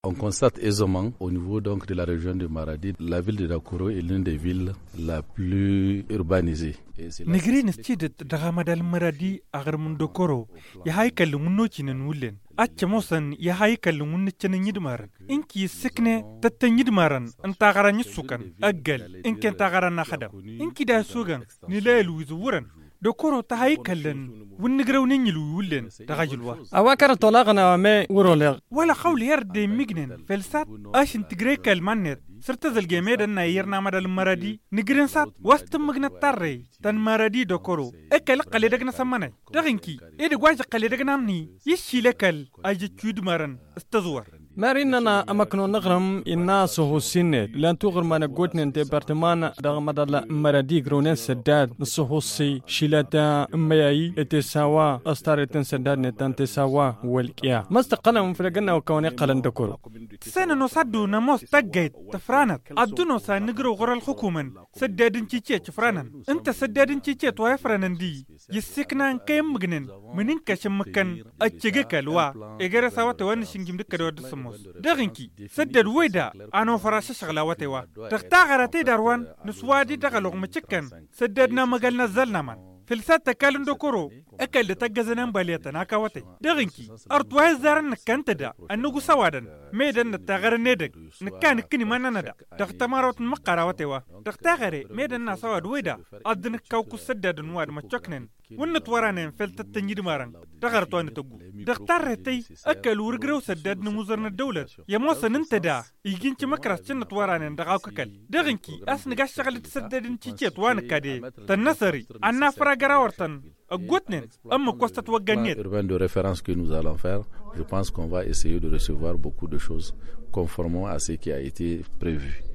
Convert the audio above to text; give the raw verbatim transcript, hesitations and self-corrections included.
On constate aisément au niveau donc de la région de Maradi, la ville de Dakoro est l'une des villes la plus urbanisée. نجرين استيدت دغام دال مرادي أغر من دكورو يهاي كلمونو تشين ولين أتشموسن يهاي كلمون تشين يدمارن إنكي سكنة تتن يدمارن أنت غراني سكان أجل إنك أنت غرانا خدم إنكي دا سوغان نلاقي ويزورن دكورو تهاي كلن ونجرو نيلو ولين تغاجلوا أواكر طلاقنا ما ورولغ ولا خول يرد ميجنن فلسات أش انتجري كلمانت سرت الجميع أن يرنا مدى المرادي نجرين سات وسط مجنة تري تن مرادي دكورو أكل قليدنا سمنة دغنكي إذا واجد قليدنا مني يشيل أكل أجي تود مرن استزور ماريننا أمكنو نغرم الناس هو السنة لأن تغرم ما نقولنا ديبارتمان دغم مدى مرادي جرونين سداد نصوصي شيلاتا مياي اتساوا أستارتن سداد نتان تساوا والكيا ما استقلهم فرقنا وكوني قلن دكورو سنة نصدو نموس تجيت تفرانت أدونو سنجرو غير الحكومة سدادن تيجي تفرانا أنت سدادن تيجي توافرنا دي يسكنا كم مجنن منين كشم مكان أتجيك الوا إجرا سوا توان شنجم دكتور دسموس دغنكي سداد ويدا أنا فراش شغلة وتوا تختار تداروان نسوادي دغلوغ متشكن سدادنا مجالنا زلنا من فلسات تكالن دكورو أكل تجزنا باليتنا كواتي دغنكي أرتوه زارن كنت دا أنو سوادن ميدن التغير ندق نكان كني ما نندا تختمرت مقرا وتوا تختغري ميدن سواد ويدا أدن كوكو سداد نواد متشكنن ونتورانين فلت التنجيد مارن تغرتوان تقو تختارتي أكل ورجرو سداد نموزرنا الدولة يموسن انت دا يجينش مكرس شن تورانين دغاوككل دغنكي أسنق الشغل تسداد انتيجيت وان كادي تنصري أنا فراغراورتن urbain de référence que nous allons faire, je pense qu'on va essayer de recevoir beaucoup de choses conformément à ce qui a été prévu.